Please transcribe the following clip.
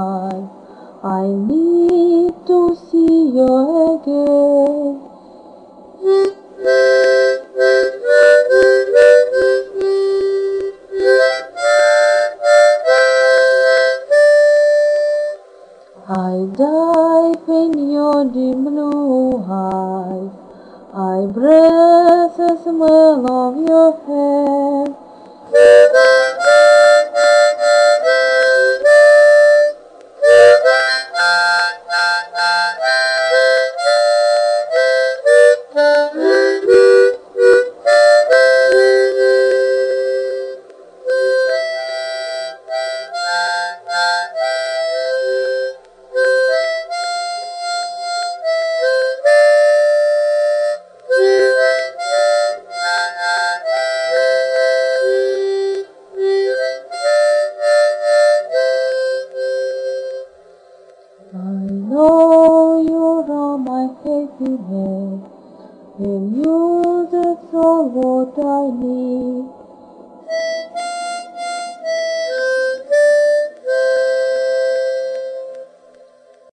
high. I need to see you again. I dive in your dim blue eyes. I breathe the smell of your hair. I know you are my happiness, and you, that's all what I need.